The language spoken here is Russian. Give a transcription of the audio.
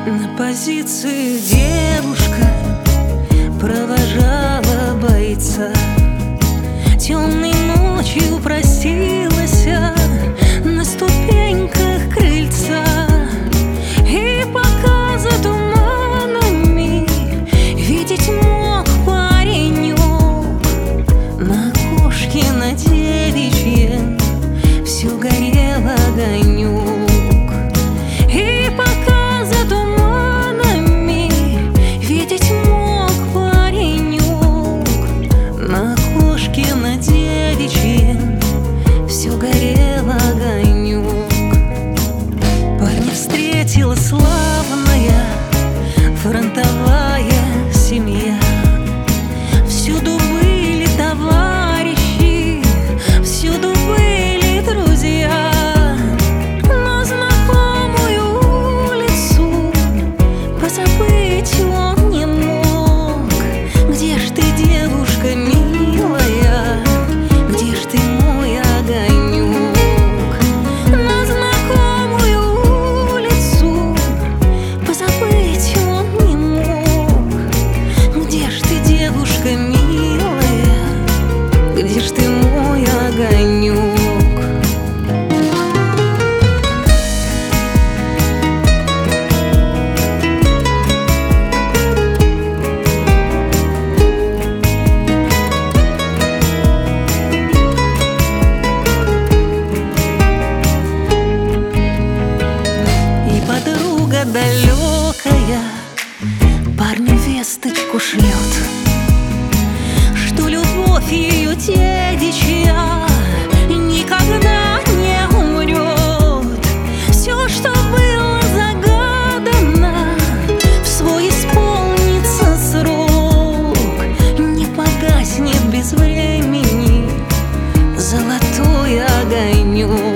На позиции девушка провожала бойца. Темной ночью просилась на ступеньках крыльца. И пока за туманами видеть мог паренек, на окошке на девичьем все горел огонек. И пока за туманами видеть мог паренек, на окошке на девичьем все горел огонек. Парня встретила славная фронтовая семья. Всюду были товарищи, всюду были друзья. Но знакомую улицу позабыть он не мог. Где ж ты, девушка милая, где ж ты, мой огонек? На знакомую улицу позабыть он не мог. Где ж ты, девушка милая, где ж ты, мой огонек? И подруга далекая парню весточку шлет, что любовь ее девичья никогда не умрет. Все, что было загадано, в свой исполнится срок. Не погаснет без времени золотой огонек.